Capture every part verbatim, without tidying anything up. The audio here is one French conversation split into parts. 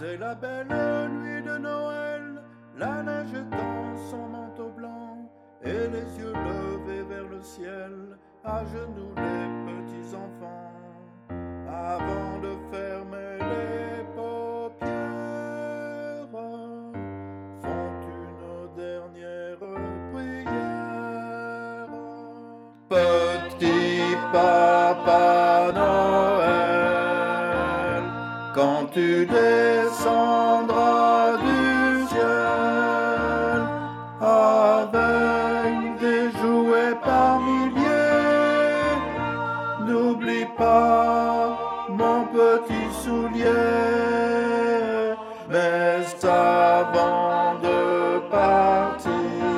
C'est la belle nuit de Noël, la neige étend son manteau blanc, et les yeux levés vers le ciel, à genoux les petits enfants, avant de fermer les paupières, font une dernière prière. Petit Papa Noël, quand tu descendras du ciel, avec des jouets par milliers, n'oublie pas mon petit soulier. Mais avant de partir,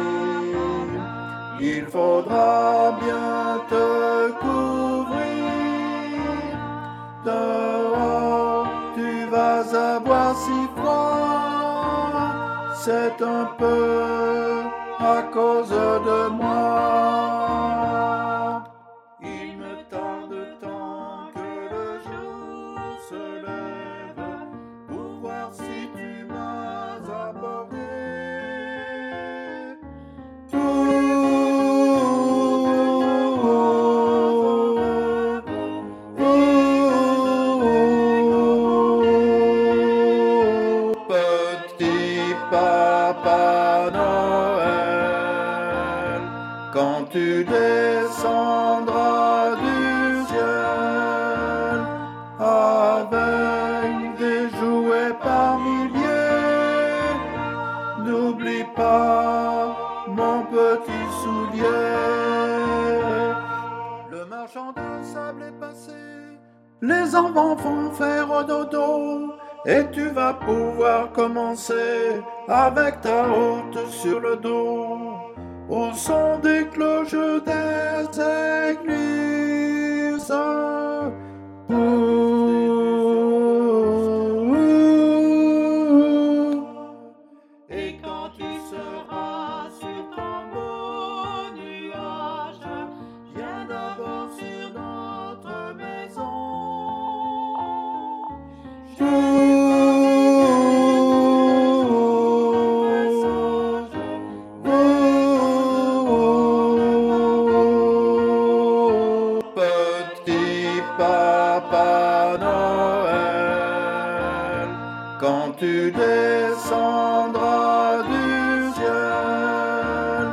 il faudra bien te couvrir. Dehors, tu vas avoir si froid, c'est un peu à cause de moi. Il me tarde tant que le jour se lève pour voir si tu m'as abordé. Petit Papa Noël, quand tu descendras du ciel, avec des jouets par milliers, n'oublie pas mon petit soulier. Le marchand de sable est passé, les enfants vont faire dodo, et tu vas pouvoir commencer avec ta hotte sur le dos, au son des cloches des églises. Et quand tu seras sur ton beau nuage, viens d'abord sur notre maison. Petit Papa Noël, quand tu descendras du ciel,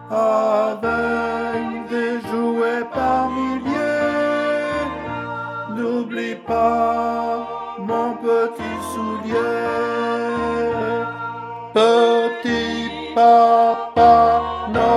avec des jouets par milliers, n'oublie pas mon petit soulier. Petit Papa Noël.